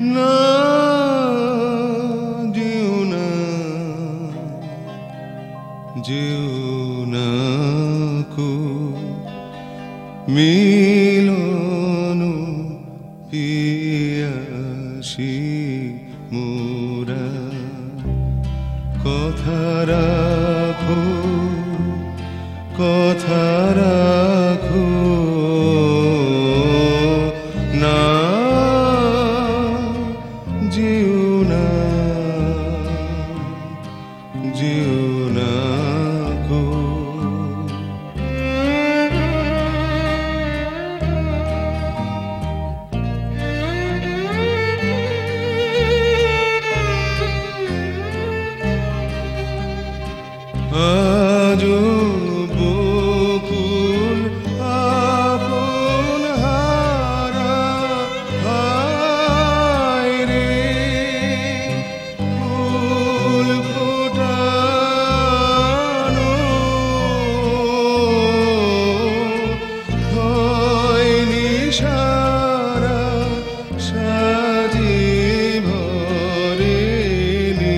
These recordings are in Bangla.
না যেও না, যেও না কো মিলন পিয়াসী মোরা। কথা রাখো, কথা রাখো না, যেও না, যেও না গো। আজো বকুল আপন হারা, হায় রে ফুল ফোটানো হয়নি সারা, সাজি ভরেনি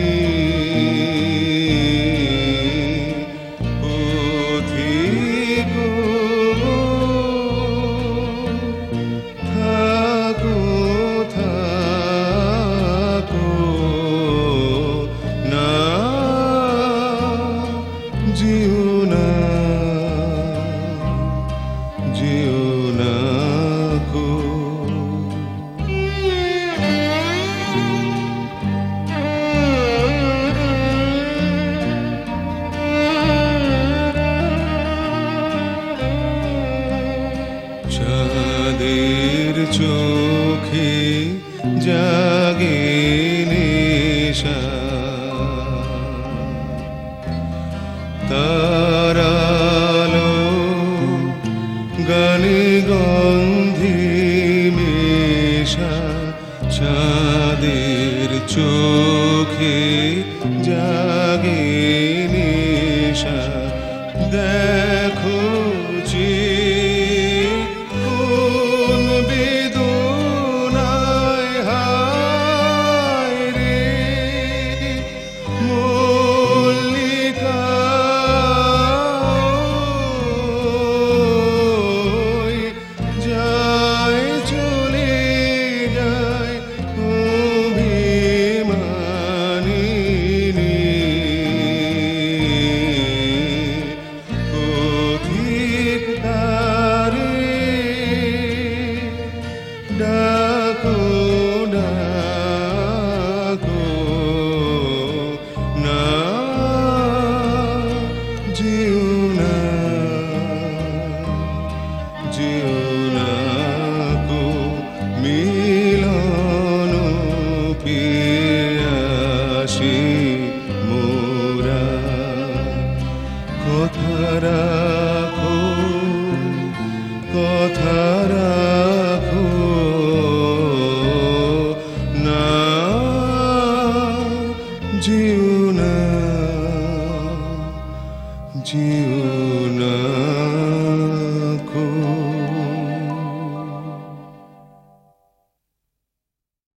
যেও না, যেও না গো। চাঁদের চোখে জাগে নেশা, তারালো গানে গন্ধে মেশা। চাঁদের চোখে জাগে নেশা, দেখো যে কোন বেদনায় হায় রে মল্লিকা যায় চলে যায় অভিমানিনী। পথিক তারে ডাকো, ডাকো না, যেও না, যেও না গো মিলন পিয়াসী মোরা। কথা রাখো, কথা রাখো না, যেও না, যেও না।